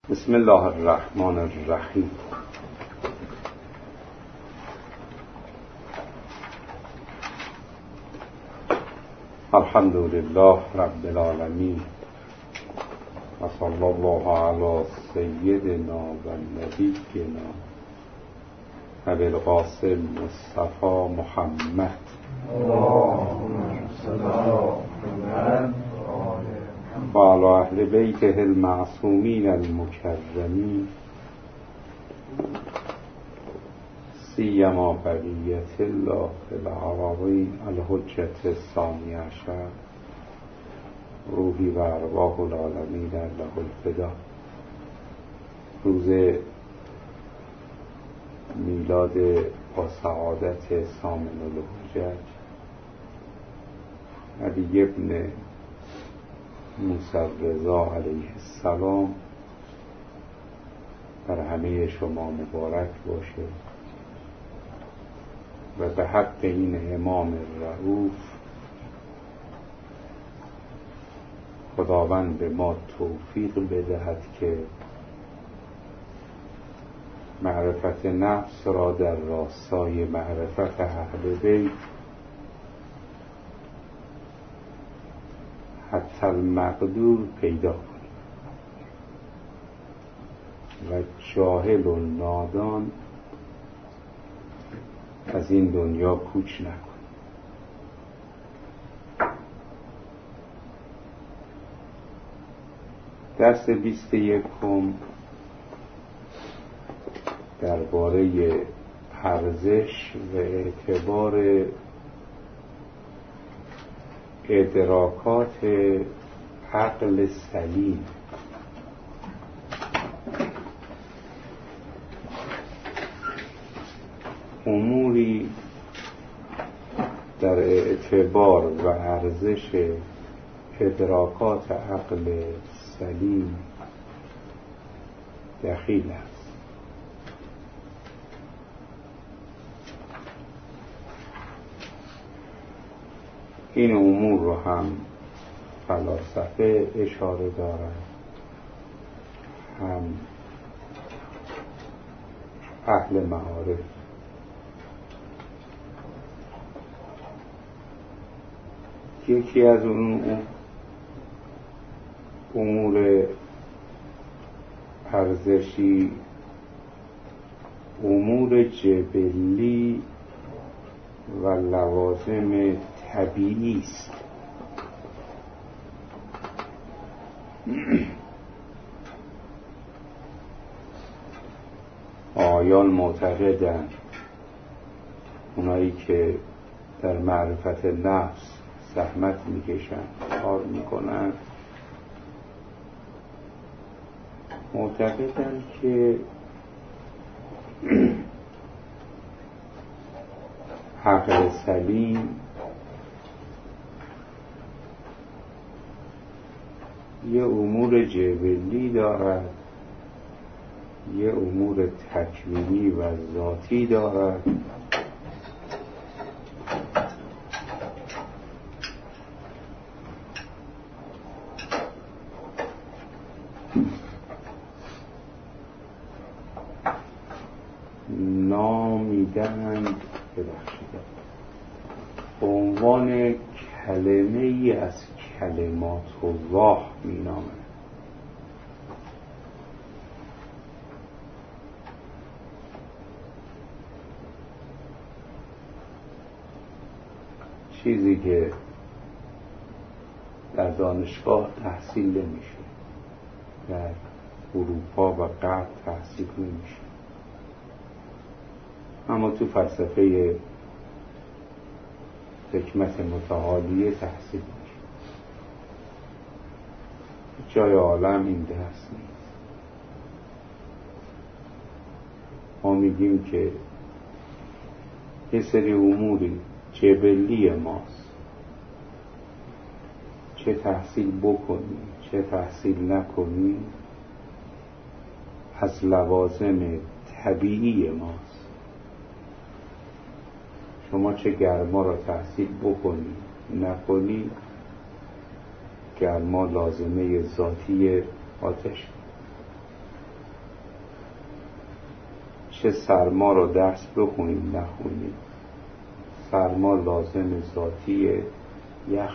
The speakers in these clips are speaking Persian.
بسم الله الرحمن الرحیم. الحمد لله رب العالمین و صلی الله علی سیدنا و نبینا ابی القاسم مصطفی محمد و علی اهل بیته المعصومین المکرمین سیما بقیت الله العربین الحجة الثانی عشر روحی و ارواح العالمین له الفدا. روز میلاد با سعادت سامن الحجج علی ابن موسی الرضا علیه السلام بر همه شما مبارک باشه و به حق این امام رؤوف خداوند به ما توفیق بدهد که معرفت نفس را در راستای معرفت اهل بیت حتی المقدور پیدا کنیم و جاهل و نادان از این دنیا کوچ نکنیم. درس 21 درباره ارزش و اعتبار ادراکات عقل سلیم. اموری در اعتبار و ارزش ادراکات عقل سلیم دخیل است. این امور رو هم فلاسفه اشاره دارند، هم اهل معارف. یکی از اون امور ارزشی امور جبلی و لوازم طبیعی است. آیان معتقدند اونایی که در معرفت نفس زحمت میکشن، کار میکنن، معتقدند که عقل سلیم یه امور جبلی دارد، یه امور تکوینی و ذاتی دارد. نامیدند به عنوان کلمه ای از کلمات الله می نامند. چیزی که در دانشگاه تحصیل نمیشه، در اروپا و غرب تحصیل نمیشه، اما تو فلسفه حکمت متعالیه تحصیل میشه. جای عالم این درس نیست. ما میگیم که یه سری اموری جبلی ماست، چه تحصیل بکنیم چه تحصیل نکنیم از لوازم طبیعی ماست. شما چه گرما را تحصیل بکنی نکنی، گرما لازمه ذاتی آتش. چه سرما رو درس بخونیم نخونیم، سرما لازم ذاتی یخ.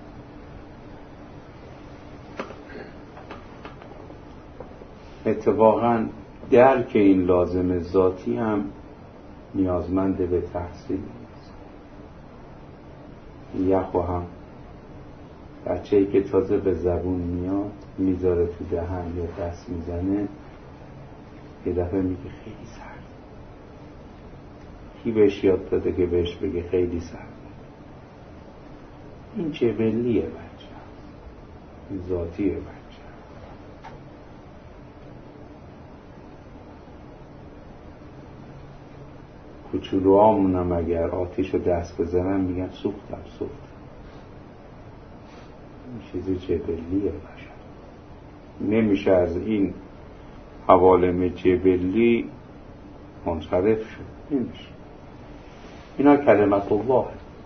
اتفاقا درک این لازم ذاتی هم نیازمند به تحصیل نیست. یخو هم بچه‌ای که تازه به زبون میاد میذاره تو دهن یا دست میزنه، یه دفعه میگه خیلی سرد. کی بهش یاد داده که بهش بگه خیلی سرد؟ این جبلیه بچه، این ذاتیه بچه. کوچولوهامونم اگر آتیش رو دست بزنن میگن سوختم. این چیزی جبلیه بچه. نمیشه از این عوالم جبلی منصرف شد، نمیشه. اینا کلمت الله.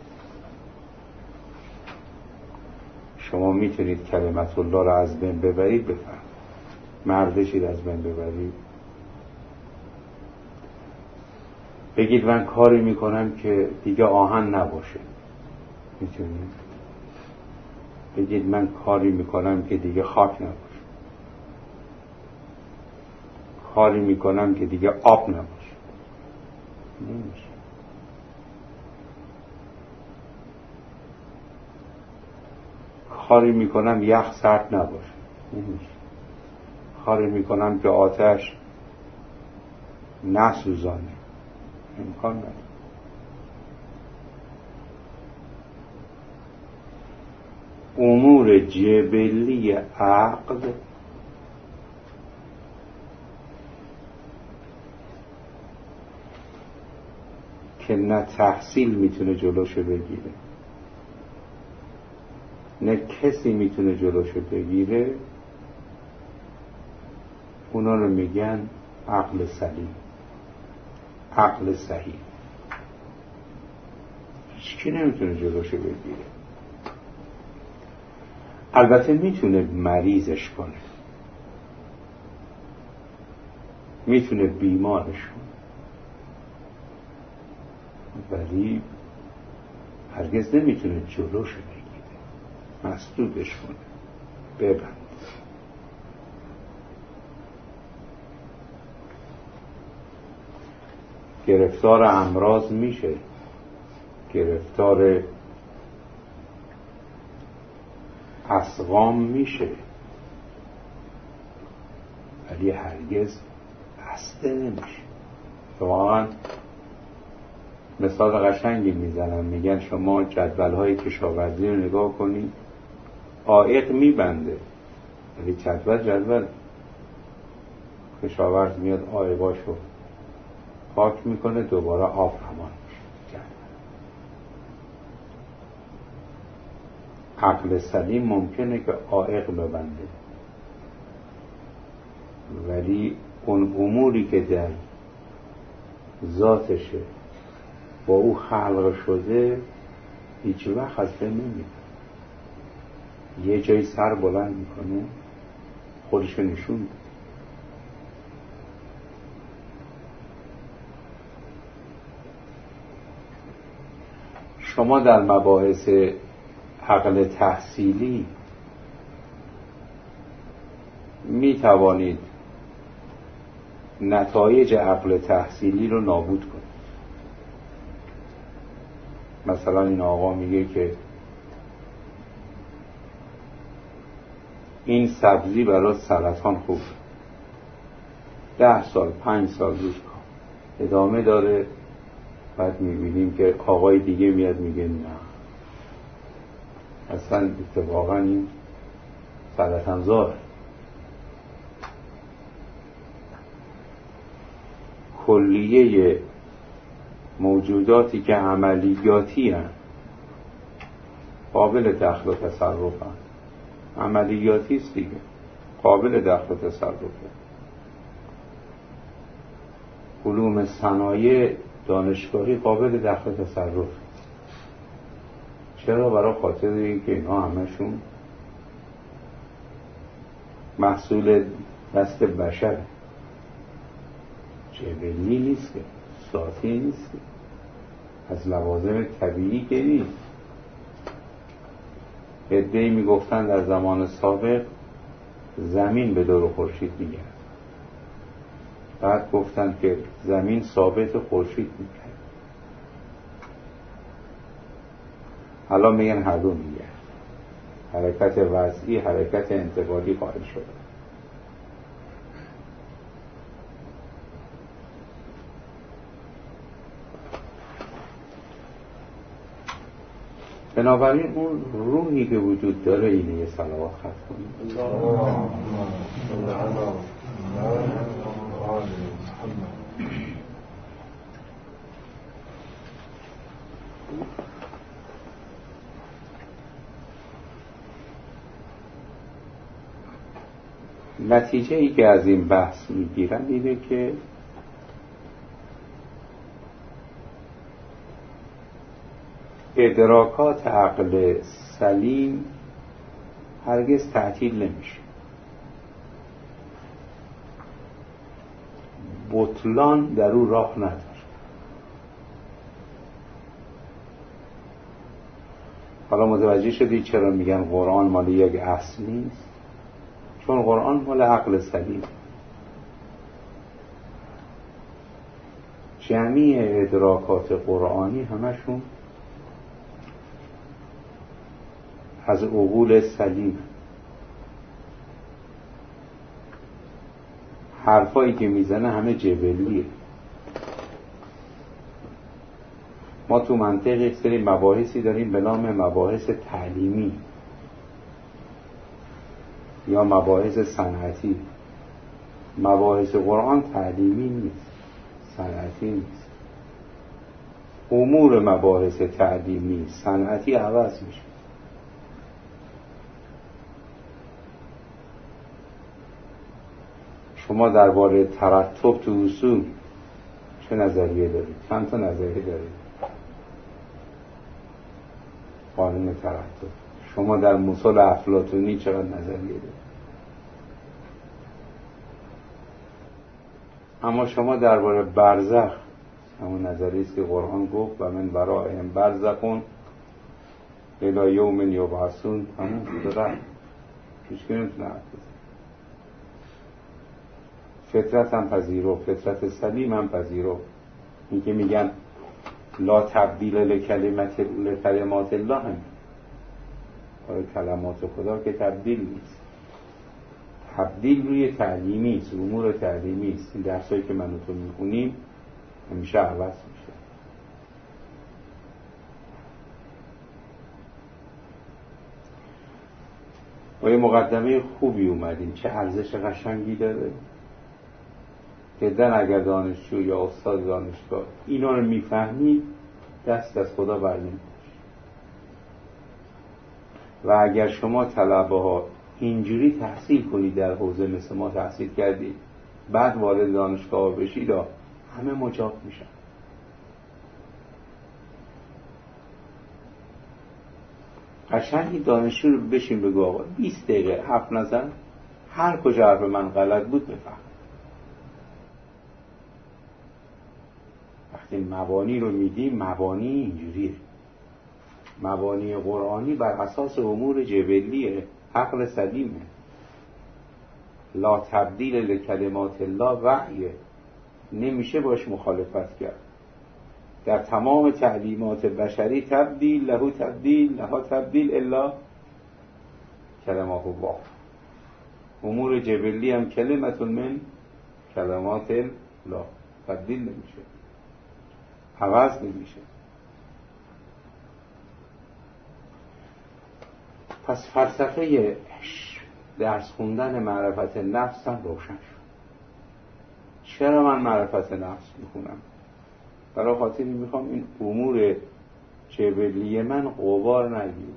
شما میتونید کلمت الله رو از بین ببرید، بفرمایید. مردشید از بین ببرید، بگید من کاری میکنم که دیگه آهن نباشه، میتونید. بگید من کاری میکنم که دیگه خاک نباشه، کاری میکنم که دیگه آب نباشه، نمیشه. کاری میکنم یخ سرد نباشه، نمیشه. کاری میکنم که آتش نسوزانه، امکان نداره. امور جبلی عقل که نه تحصیل میتونه جلوشو بگیره نه کسی میتونه جلوشو بگیره، اونا رو میگن عقل سلیم، عقل صحیح. هیچکی نمیتونه جلوشو بگیره. البته میتونه مریضش کنه، میتونه بیمارش کنه، ولی هرگز نمیتونه جلوشو بگیره، مسدودش کنه، ببند. گرفتار امراض میشه، گرفتار اسقام میشه، ولی هرگز بسته نمیشه. واقعا مثال قشنگی میزنن، میگن شما جدول‌های کشاورزی رو نگاه کنید، عایق میبنده ولی جدول کشاورز میاد عایقاشو پاک میکنه، دوباره آب همان میشه. عقل سلیم ممکنه که عایق ببنده، ولی اون اموری که در ذاتشه با او خلق شده هیچ وقت از بین نمیره. یه جای سر بلند میکنه، خودشو نشون میده. شما در مباحث عقل تحصیلی می توانید نتایج عقل تحصیلی رو نابود کنید. مثلا این آقا میگه که این سبزی برای سرطان خوب، 10 سال 5 سال روز کار ادامه داره، بعد میبینیم که آقای دیگه میاد میگه نه اصلا اتفاقا این سرطان زار. کلیه موجوداتی که عملیاتی هستند قابل دخل و تصرف هستند، عملیاتی است دیگه، قابل دخل و تصرفه. علوم صنایع دانشگاهی قابل دخل و تصرف. چرا؟ برای خاطر اینکه اینا همشون محصول دست بشره. جبلی نیست که، ذاتی نیست که، از لوازم طبیعی که نیست. عده‌ای میگفتن در زمان سابق زمین به دور خورشید میگرد، بعد گفتن که زمین ثابت خورشید میگرد، حالا میگن هر دو میگرد. حرکت وضعی حرکت انتقالی قائل شده. بنابراین اون روحی که وجود داره اینه. یه صلوات خط کنیم. نتیجه ای که از این بحث میگیرن اینه که ادراکات عقل سلیم هرگز تعطیل نمیشه. بطلان در او راه نداره. حالا متوجه شدید چرا میگن قرآن مال یک اصل نیست؟ چون قرآن مال عقل سلیم. جمعی ادراکات قرآنی همشون از عقول سلیم. حرفایی که میزنه همه جبلیه. ما تو منطق یک سری مباحثی داریم به نام مباحث تعلیمی یا مباحث صنعتی. مباحث قرآن تعلیمی نیست، صنعتی نیست. امور مباحث تعلیمی صنعتی عوض میشه. شما درباره ترتب تو اصول چه نظریه دارید؟ چند تا نظریه دارید؟ قانون ترتب. شما در مثال افلاطونی چقدر نظریه دارید؟ اما شما درباره برزخ، همون نظریه است که قرآن گفت و من برائهم برزخون الی یوم یبعثون، همون شده هیچ که نمیتونه حرف بزنه. فطرت هم پذیرو، فطرت سلیم هم پذیرو. این که میگن لا تبدیل لکلمات الله هم کلمات خدا که تبدیل نیست. تبدیل روی تعلیمی است، امور تعلیمی است. این درسایی که من و تو میخونیم همیشه عوض میشه. و یه مقدمه خوبی اومدیم، چه ارزش قشنگی داره که اگر دانشجو یا استاد دانشگاه اینا رو میفهمی دست از خدا بر نمی‌داری. و اگر شما طلبه ها اینجوری تحصیل کنید، در حوزه مثل ما تحصیل کردید، بعد وارد دانشگاه بشید، همه مجاب میشن. قشنگی دانشجو رو بشین بگو آقا 20 دقیقه حرف نزن، هر کجا حرف من غلط بود بفهم. وقتی مبانی رو میدیم، مبانی اینجوریه. مبانی قرآنی بر اساس امور جبلیه، عقل سلیمه. لا تبدیل لکلمات الله وحیه، نمیشه باش مخالفت کرد. در تمام تعلیمات بشری تبدیل لها تبدیل الا کلمات الله. امور جبلی هم کلمت من کلمات الله، تبدیل نمیشه، عوض نمیشه. پس فلسفه درس خوندن معرفت نفس هم روشن شد. چرا من معرفت نفس میخونم؟ برای خاطری میخوام این امور جبلی من غبار نگیره،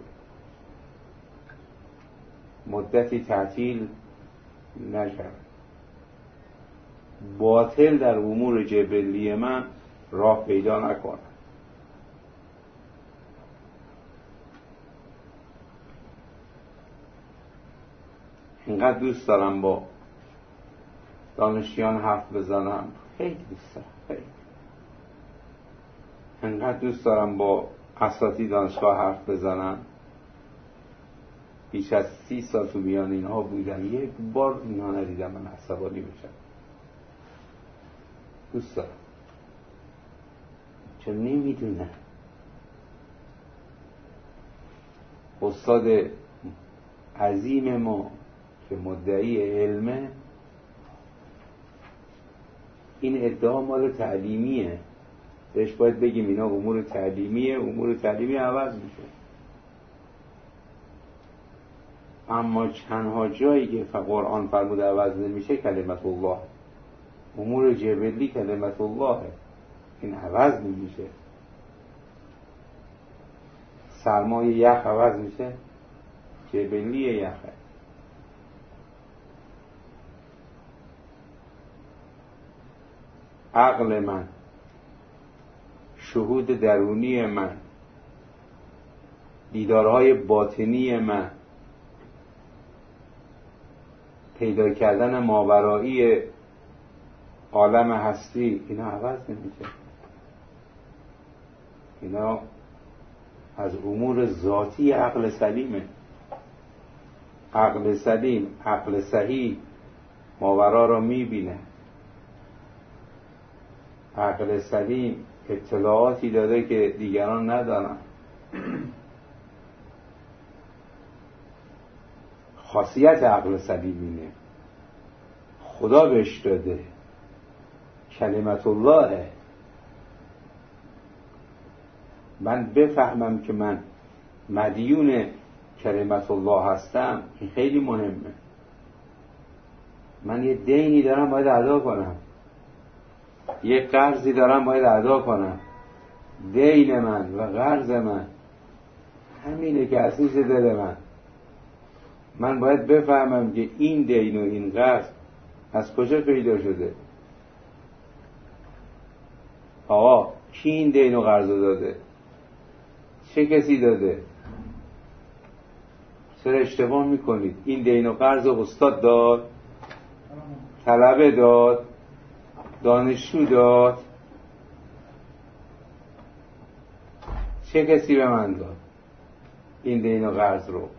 مدتی تعطیل نشود، باطل در امور جبلی من راه پیدا نکنه. اینقدر دوست دارم با دانشیان حرف بزنم خیلی دوست دارم، خیلی انقدر دوست دارم با اساتید دانشگاه حرف بزنم. بیش از 30 سال تو میان اینها بودم، یک بار اینها ندیدم من عصبانی بشم. دوست دارم چون نمیدونم. استاد عظیم ما که مدعی علمه، این ادعا مال تعلیمیه، بهش باید بگیم اینا امور تعلیمیه، امور تعلیمی عوض میشه. اما چندها جایی که قرآن فرموده عوض نمیشه کلمت الله، امور جبلی کلمت الله، این عوض نمیشه. سرمای یخ عوض میشه، جبلی یخه. عقل من، شهود درونی من، دیدارهای باطنی من، پیدا کردن ماورایی عالم هستی، اینا عوض نمیشه. اینا از امور ذاتی عقل سلیمه. عقل سلیم، عقل صحیح ماورا را میبینه. عقل سلیم اطلاعاتی داده که دیگران ندارن. خاصیت عقل سلیم اینه، خدا بهش داده، کلمت الله. من بفهمم که من مدیون کلمت الله هستم، این خیلی مهمه. من یه دینی دارم باید ادا کنم، یه قرضی دارم باید ادا کنم. دین من و قرض من همینه که اساس دل من باید بفهمم که این دین و این قرض از کجا پیدا شده. آقا کی این دین و قرض داده؟ چه کسی داده؟ چرا اشتباه میکنید؟ این دین و قرض استاد داد، طلبه داد، دانشجو داد، چه کسی به من داد این دین و قرض رو؟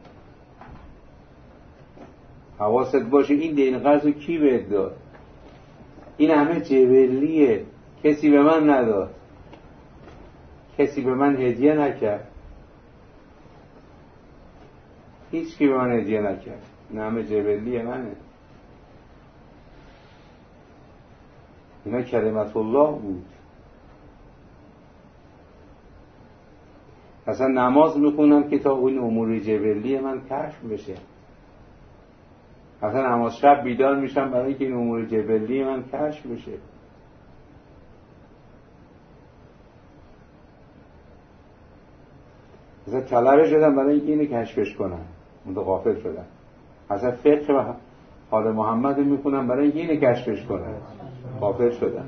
حواست باشه این دین و قرض رو کی بهت داد؟ این همه جبلیه، کسی به من نداد، کسی به من هدیه نکرد، هیچ کی به من هدیه نکرد، این همه جبلیه منه. اینا کلمت الله بود. اصلا نماز میخونم که تا اون امور جبلی من کشف بشه. اصلا نماز شب بیدار میشم برای که این امور جبلی من کشف بشه. اصلا طلبه شدم برای اینکه اینو کشفش کنم، متغافل شدم. اصلا فقه و حال محمد رو میخونم برای اینکه اینو کشفش کنم، غافل شدم.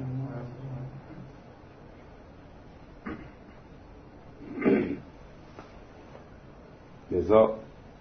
لذا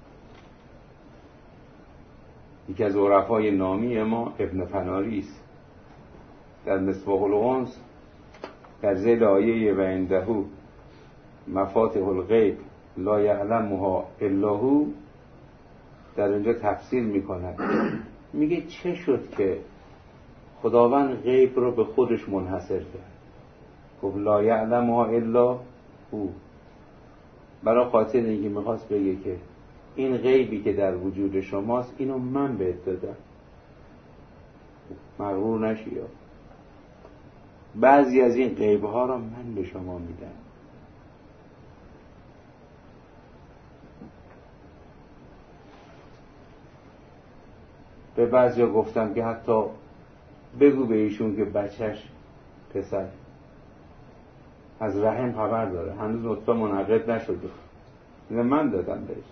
یکی از عرفای نامی ما ابن فناری است. در مصباح الانس در ذیل آیه و عنده مفاتح الغیب لا یعلمها الا هو در اینجا تفسیر میکند. میگه چه شد که خداوند غیب رو به خودش منحصر کرد؟ خب لا یعلمها الا هو، برای خاطر اینکه میخواست بگه که این غیبی که در وجود شماست اینو من بهت دادم، مغرور نشی. بعضی از این غیبها رو من به شما میدم. به بعضی گفتم که حتی بگو به ایشون که بچهش پسر از رحم خبر داره، هنوز نطفه منعقد نشده، اینو من دادم بهش.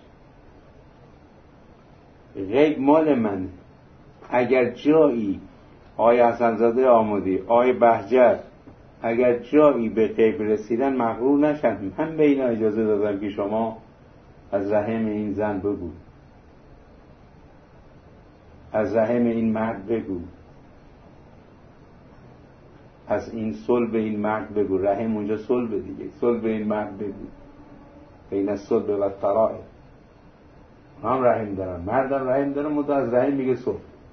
غیب مال من. اگر جایی آقای حسنزاده آمودی، آقای بهجت اگر جایی به غیب رسیدن مغرور نشن. من به اینا اجازه دادم که شما از رحم این زن بگو، از رحم این مرد بگو. پس این صلب این مرد بگو، رحم اونجا صلب دیگه، صلب این مرد بگو، بین الصلب و الترائب. هم رحم دارن، مردم رحم دارن، مدو از رحم میگه صلب.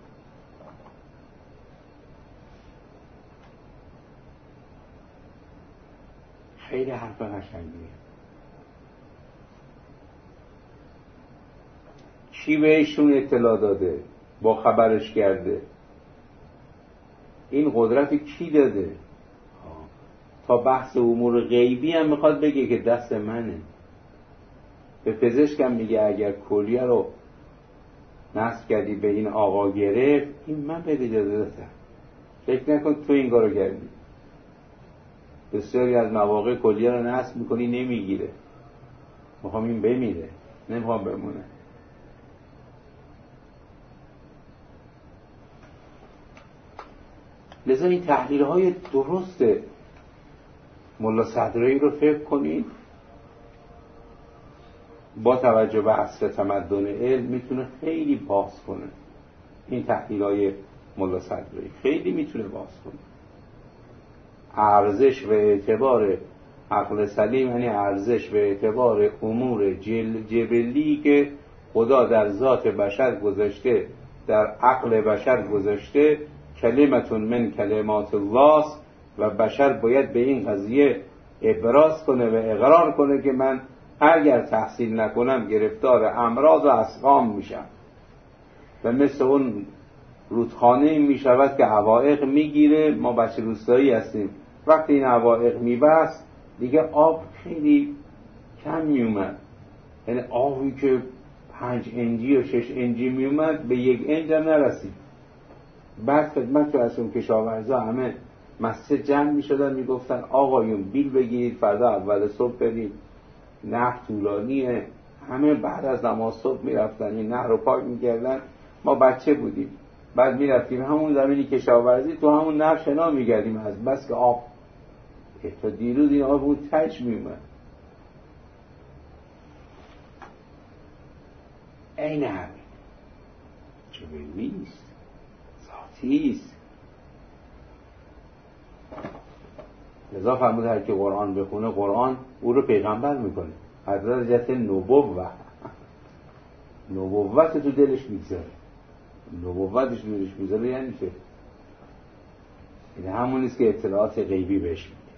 خیلی حرف قشنگیه. کی بهشون اطلاع داده؟ با خبرش کرده؟ این قدرت کی داده؟ تا بحث امور غیبی هم میخواد بگه که دست منه. به پزشکم میگه اگر کلیه رو نصب کردی به این آقا گرفت، این من به اجازه دادم، فکر نکن تو این کارو کردی. بسیاری از مواقع کلیه رو نصب میکنی نمیگیره، میخوام این بمیره، نمیخوام بمونه. لذا این تحلیل های درست ملا صدرایی رو فکر کنید، با توجه به عصر تمدن علم میتونه خیلی باز کنه. این تحلیل های ملا صدرایی خیلی میتونه باز کنه. ارزش و اعتبار عقل سلیم یعنی ارزش و اعتبار امور جبلی که خدا در ذات بشر گذاشته، در عقل بشر گذاشته، کلمتون من کلمات الله و بشر باید به این قضیه ابراز کنه و اقرار کنه که من اگر تحصیل نکنم گرفتار امراض و اسقام میشم و مثل اون رودخانه میشود که عوائق میگیره. ما بچه روستایی هستیم، وقتی این عوائق میبست دیگه آب خیلی کم میومد، یعنی آبی که 5 انجی و 6 انجی میومد به 1 انج هم نرسید. بعد خدمت که از اون کشاورزا همه مسجد جمع میشدن میگفتن آقایون بیل بگیرید فردا اول صبح برید، نهر طولانیه. همه بعد از نماز صبح میرفتن این نهر رو پاک میکردن. ما بچه بودیم، بعد میرفتیم همون زمینی کشاورزی، تو همون نهر شنا میگردیم از بس که آب تا دیروز این آب بود تش میومد. این همین جبلیست، ذاتیست. لذا فرمود هر که قرآن بخونه قرآن او رو پیغمبر میکنه، از درجت نبوت تو دلش میگذاره. نبوتش دلش میگذاره یعنی چه؟ این همونیست که اطلاعات غیبی بهش میده.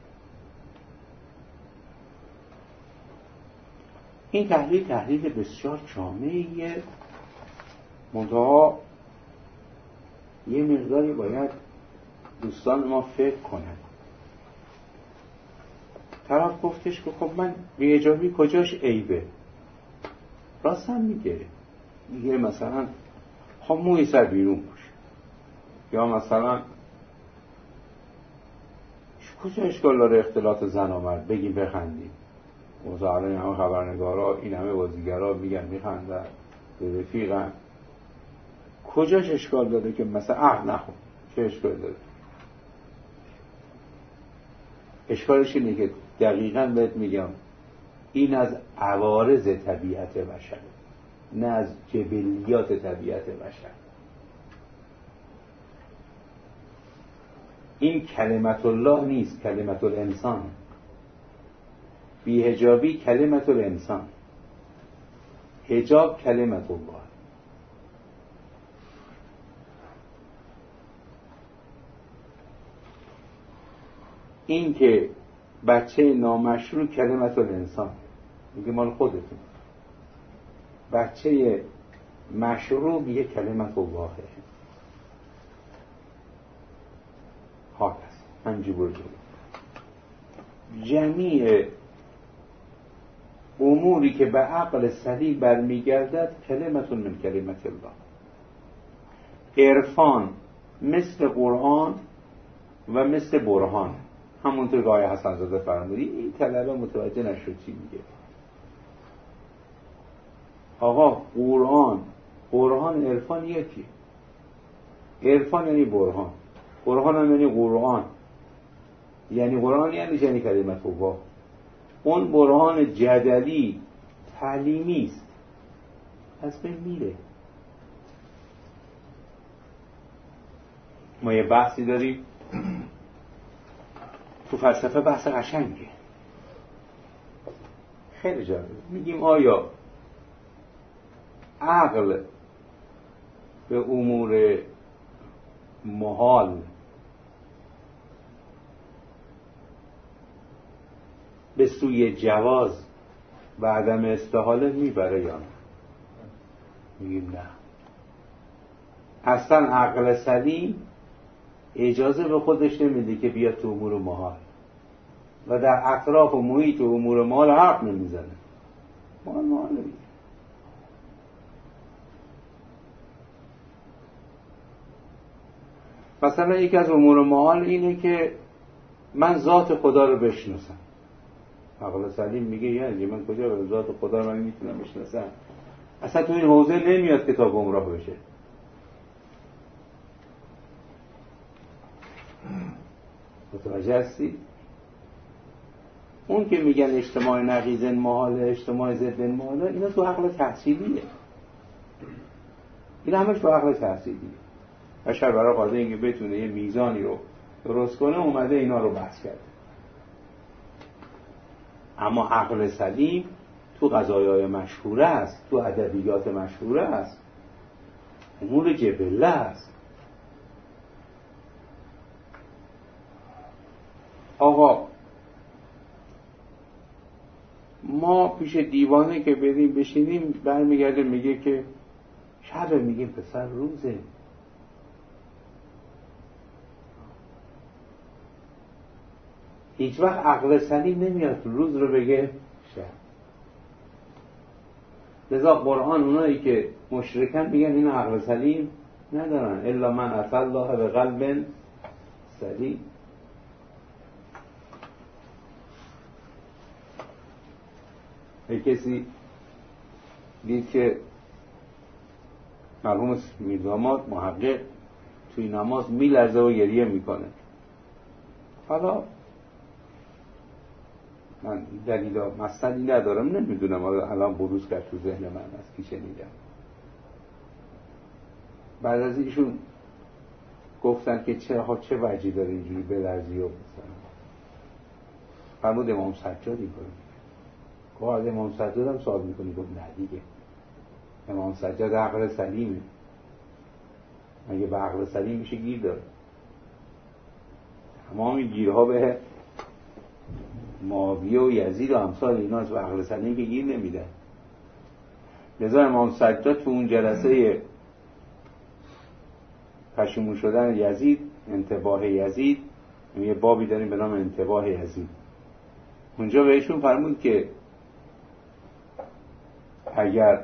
این تحلیل بسیار جامعیه، منتها یه مقداری باید دوستان ما فکر کنن. طرف گفتش که خب من بی‌حجابی کجاش عیبه؟ راست هم میگه مثلا خب موی سر بیرون باشه، یا مثلا کجا اشکال داره اختلاط زن و مرد بگیم بخندیم. وزاره این همه خبرنگارا، این همه بازیگرا میگن میخندن به رفیقن، کجاش اشکال داره که مثلا عقل نخون؟ چه اشکال داره؟ اشکالش اینه که دقیقاً بهت میگم این از عوارض طبیعت بشر، نه از جبلیات طبیعت بشر. این کلمت الله نیست، کلمت الانسان. بی‌حجابی کلمت الانسان، حجاب کلمت الله. این که بچه نامشروع کلمت الانسان میگه مال خودتون، بچه مشروع میگه کلمت الله. خاک است همجی برو جمیع اموری که به عقل سلیم برمیگردد کلمت من کلمت الله. عرفان مثل قرآن و مثل برهان، همونطور که آیه حسن زاده فرمودی. این طلبه متوجه نشد چی میگه. آقا قرآن عرفان یکی. عرفان یعنی برهان، برهان هم یعنی قرآن، یعنی قرآن یعنی کلمت الله. اون برهان جدلی تعلیمی است، از بین میره. ما یه بحثی داریم تو فلسفه بحث قشنگه، خیلی جالب. میگیم آیا عقل به امور محال به سوی جواز و عدم استحاله میبره یا نه؟ میگیم نه. اصلا عقل سلیم اجازه به خودش نمیده که بیاد تو امور محال و در اطراف و محیط و امور محال حرف نمیزنه. محال نمیده. مثلا یکی از امور محال اینه که من ذات خدا رو بشناسم. عقل سلیم میگه یعنی من کجا به ذات خدا رو من میتونم بشناسم؟ اصلا تو این حوزه نمیاد که تا گمراه بشه. متوجه هستی؟ اون که میگن اجتماع نقیض محاله، اجتماع ضد محاله، اینا تو عقل تحصیلیه. اینا همش تو عقل تحصیلیه. بشر برای خاطر اینکه بتونه یه میزانی رو درست کنه اومده اینا رو بحث کرده. اما عقل سلیم تو قضایای مشهوره است، تو ادبیات مشهوره است، امور جبله است. آقا ما پیش دیوانه که بریم بشینیم برمیگرده میگه که شب، میگیم پسر روزه. هیچ وقت عقل سلیم نمیاد روز رو بگه شب. لذا قرآن اونایی که مشرکن میگن این عقل سلیم ندارن، الا من اتى الله بقلب سلیم. یک کسی دید که مرحوم میرداماد محقق توی نماز میلرزه و گریه میکنه. حالا من دلیل مستندی ندارم، نمیدونم الان بروز کرد تو ذهن من از کی شنیدم. بعد از ایشون گفتن که چه وجهی داره اینجوری بلرزی و مثلا فرمود امام سجاد این کنه. از امام سجاد هم سوال میکنی؟ گفت نه دیگه، امام سجاد عقل سلیمه، مگه به عقل سلیم میشه گیر داره؟ تمام این گیرها به معاویه و یزید و امثال اینا از عقل سلیم که گیر نمیدن. لذا امام سجاد تو اون جلسه پشیمون شدن یزید، انتباه یزید، یه بابی داریم به نام انتباه یزید، اونجا بهشون فرمود که اگر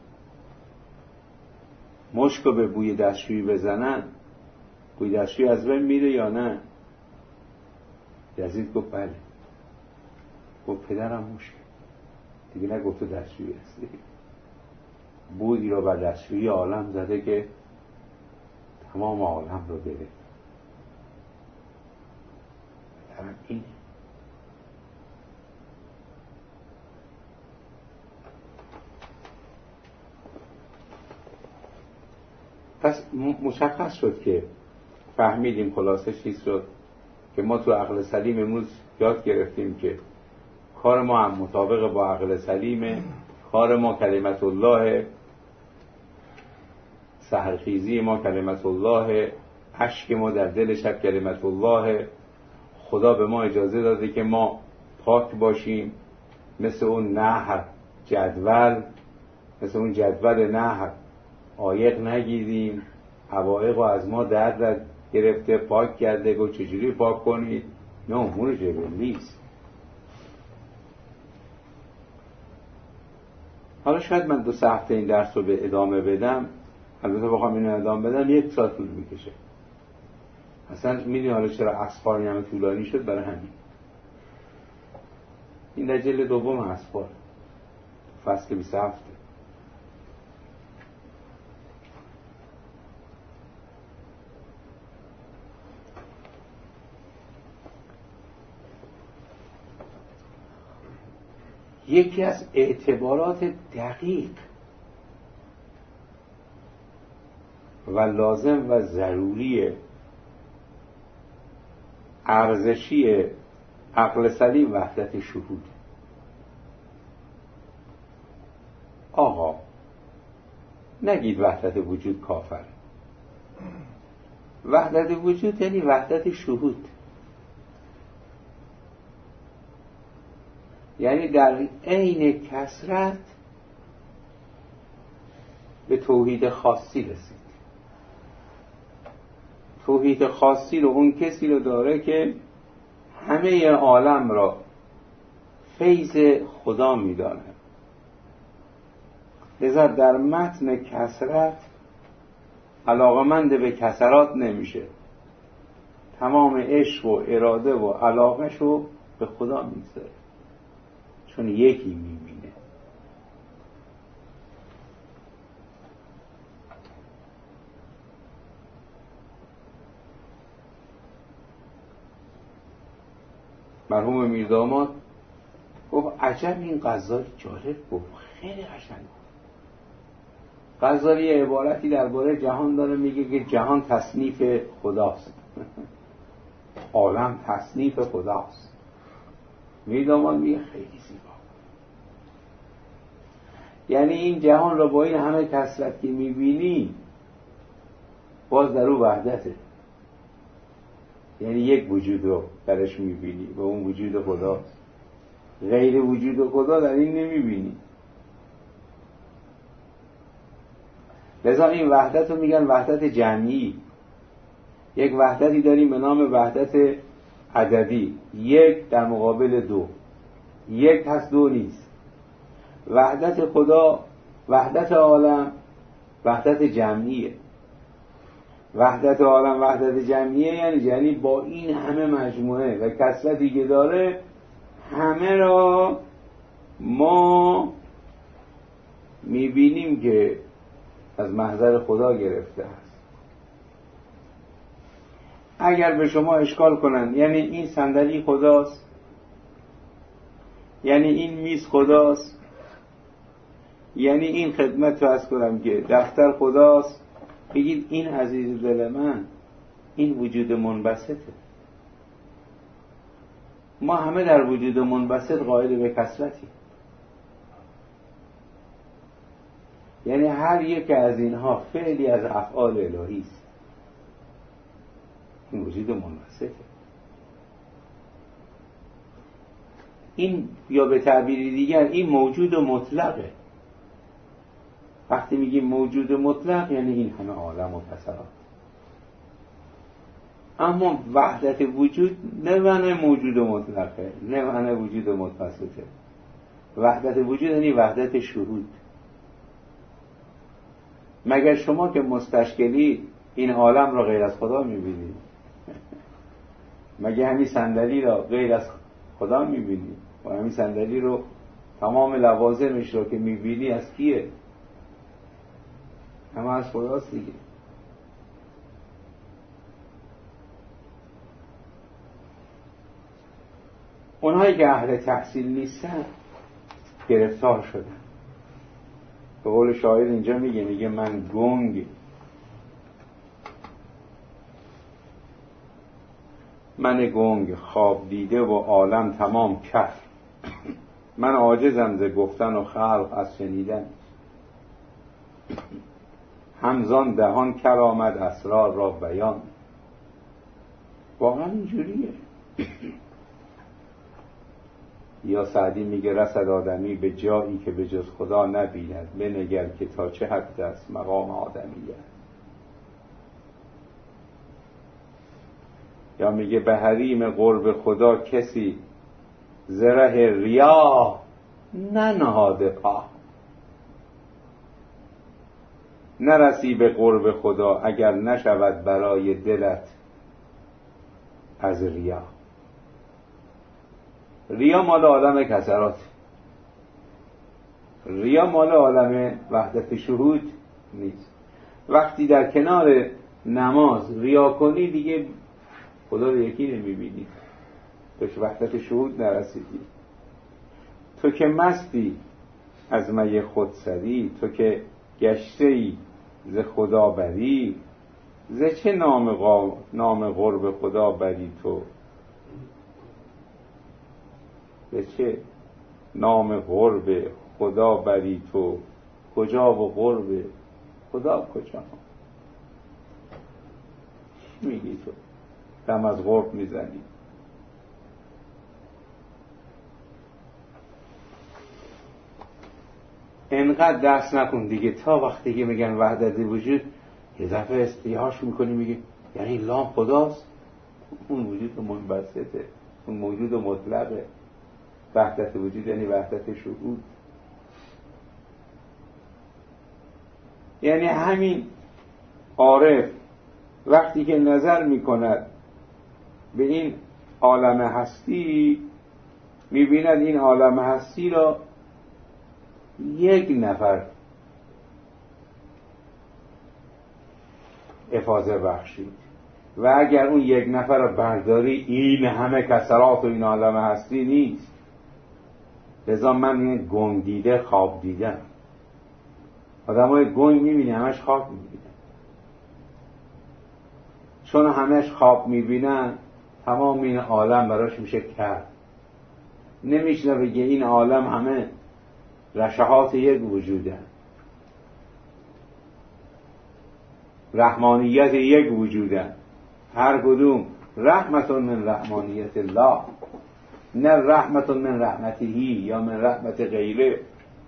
مشکو به بوی دستشویی بزنن بوی دستشویی از بین میره یا نه؟ یزید گفت بله. گفت پدرم مشک دیگه نگفت تو دستشویی هستی، بویی رو بر دستشویی عالم زده که تمام عالم رو بره. پدرم اینه. پس مشخص شد که فهمیدیم خلاصه چیز شد که ما تو عقل سلیم امروز یاد گرفتیم که کار ما هم مطابق با عقل سلیمه. کار ما کلمت الله، سحرخیزی ما کلمت الله، اشک ما در دل شب کلمت الله. خدا به ما اجازه داده که ما پاک باشیم، مثل اون نهر جدول، مثل اون جدول نهر عایق نگیریم. عوایق رو از ما درد گرفته پاک کرده، گفت چجوری پاک کنید؟ نه امور جبلیست. حالا شاید من 2-3 هفته این درس رو به ادامه بدم، البته بخوام اینو ادامه بدم 1 ساعت طول میکشه. اصلا میدونی حالا چرا اسفار همه طولانی شد؟ برای همین. این در جلد دوم اسفار فصل 27. یکی از اعتبارات دقیق و لازم و ضروری ارزشی عقل سلیم وحدت شهود. آقا نگید وحدت وجود کافر. وحدت وجود یعنی وحدت شهود، یعنی در عین کثرت به توحید خاصی رسید. توحید خاصی رو اون کسی رو داره که همه عالم را فیض خدا میدانه. لذا در متن کثرت علاقمند به کثرات نمیشه، تمام عشق و اراده و علاقش رو به خدا میگذاره، چون یکی میبینه. مرحوم میرداماد گفت عجب این غزالی جالب گفت، خیلی قشنگ. غزالی عبارتی درباره جهان داره، میگه که جهان تصنیف خداست، عالم تصنیف خداست. میرداماد میگه خیلی زیبا، یعنی این جهان را با این همه کثرت که میبینی باز در او وحدته، یعنی یک وجود رو درش میبینی و اون وجود خداست، غیر وجود خدا در این نمیبینی. لذا این وحدت رو میگن وحدت جمعی. یک وحدتی داریم به نام وحدت عددی، یک در مقابل دو، یک هست دو نیست. وحدت خدا، وحدت عالم وحدت جمعیه. وحدت عالم وحدت جمعیه یعنی با این همه مجموعه و کثرتی که داره همه را ما میبینیم که از محضر خدا گرفته است. اگر به شما اشکال کنن یعنی این صندلی خداست، یعنی این میز خداست، یعنی این خدمت رو عرض کنم که دفتر خداست، بگید این عزیز دل من، این وجود منبسطه. ما همه در وجود منبسط قائل به کثرتی، یعنی هر یک از اینها فعلی از افعال الهی است. این وجود منبسطه. این یا به تعبیری دیگر این موجود مطلقه. وقتی میگیم موجود مطلق یعنی این همه عالم و کثرات. اما وحدت وجود نه معنی موجود مطلقه، نه معنی وجود متوسطه. وحدت وجود یعنی وحدت شهود. مگر شما که مستشکلی این عالم را غیر از خدا میبینید؟ مگر همین صندلی را غیر از خدا میبینید؟ و همین صندلی رو تمام لوازمش را که میبینی از کیه؟ همه از خداست دیگه. اونهایی که اهل تحصیل نیستن گرفتار شدن. به قول شاعر اینجا میگه من گنگ، من گنگ خواب دیده و عالم تمام کف، من عاجزم ز گفتن و خلق از شنیدن، همزان دهان کر آمد اسرار را بیان. واقعا اینجوریه. یا سعدی میگه رسد آدمی به جایی که به جز خدا نبیند، بنگر که تا چه حد است مقام آدمیه. یا میگه به حریم قرب خدا کسی زره ریا ننهاده پا، نرسی به قرب خدا اگر نشود برای دلت از ریا. ریا مال عالم کثرات، ریا مال عالم وحدت شهود نیست. وقتی در کنار نماز ریا کنی دیگه خدا رو یکی نمیبینی، تو که وحدت شهود نرسیدی. تو که مستی از می خودسری، تو که گشته‌ای ز خدا بری، ز چه نام قرب خدا بری تو؟ به چه نام قرب خدا بری تو، کجا و قرب خدا کجا؟ چی میگی تو؟ دم از قرب میزنی. انقدر دست نکن دیگه، تا وقتی که میگن وحدت وجود یه دفعه استیهاش میکنی میگی یعنی لام خداست؟ اون وجود منبسطه، اون موجود مطلقه. وحدت وجود یعنی وحدت شهود. یعنی همین عارف وقتی که نظر میکند به این عالم هستی، میبیند این عالم هستی را یک نفر افاضه بخشید و اگر اون یک نفر را برداری این همه کسرات و این عالم هستی نیست. لذا من این گنگ دیده خواب دیدم. آدم های گنگ میبینی همش خواب میبینن، چون همش خواب میبینن تمام این عالم براش میشه کرد. نمیشه بگه این عالم همه رشحات یک وجودن، رحمانیت یک وجودن، هر کدوم رحمت من رحمانیت الله، نه رحمت من رحمتهی یا من رحمت غیره.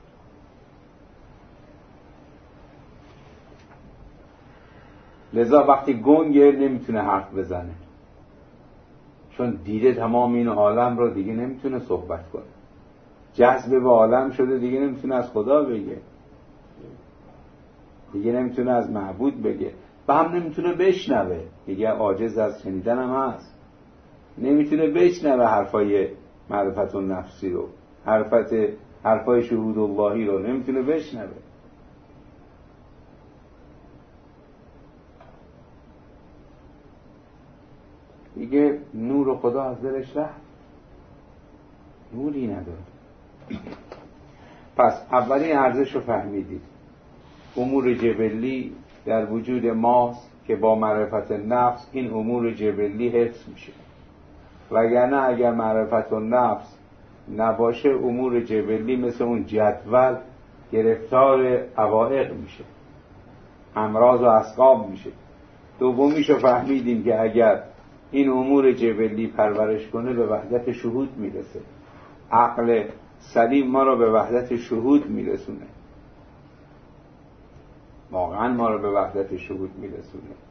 لذا وقتی گنگه نمیتونه حرف بزنه، چون دیده تمام این عالم رو دیگه نمیتونه صحبت کنه، جذب به عالم شده دیگه نمیتونه از خدا بگه، دیگه نمیتونه از معبود بگه و هم نمیتونه بشنوه، دیگه عاجز از شنیدن هم هست، نمیتونه بشنوه حرفای معرفت النفسی رو، حرفای شهود اللهی رو نمیتونه بشنوه. دیگه نور خدا از دلش رفت، نوری نداره. پس اولین ارزش رو فهمیدید، امور جبلی در وجود ماست که با معرفت نفس این امور جبلی حفظ میشه، وگرنه اگر معرفت النفس نباشه امور جبلی مثل اون جدول گرفتار عوائق میشه، امراض و اسقام میشه. دومیشو فهمیدیم که اگر این امور جبلی پرورش کنه به وحدت شهود میرسه، عقل سلیم ما رو به وحدت شهود میرسونه، واقعا ما رو به وحدت شهود میرسونه.